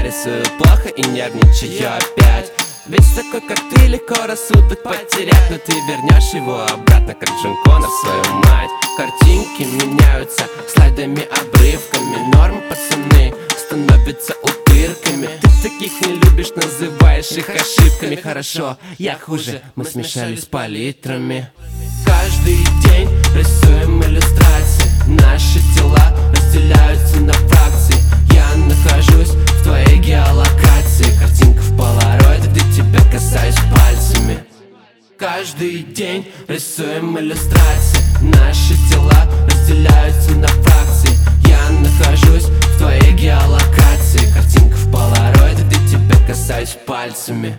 рисую плохо и нервничаю опять. Ведь такой, как ты, легко рассудок потерять, но ты вернешь его обратно, как Джон Коннор свою мать. Картинки меняются слайдами, обрывками. Норм, пацаны, становятся утырками. Ты таких не любишь, называешь их ошибками. Хорошо, я хуже, мы смешались палитрами. Каждый день рисуем иллюстрации. Наши тела разделяются на фракции. Я нахожусь в твоей геолокации. Картинка в полароид, где тебя касаюсь пальцами. Каждый день рисуем иллюстрации. Наши тела разделяются на фракции. Я нахожусь в твоей геолокации. Картинка в полароид, где тебя касаюсь пальцами.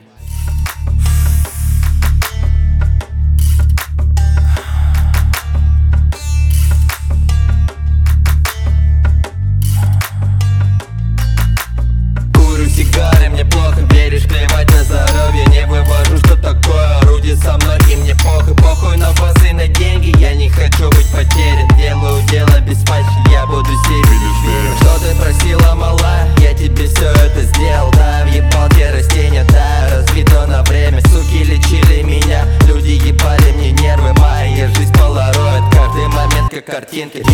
Мне плохо, веришь, плевать на здоровье. Не вывожу, что такое орудие со мной, и мне похуй. Похуй на басы, на деньги, я не хочу быть потерян. Делаю дело без пачки, я буду сильным. Что ты просила, малая, я тебе все это сделал. Да, въебал те растения, да, разбито на время. Суки лечили меня, люди ебали мне нервы. Моя жизнь полароид, каждый момент как картинки.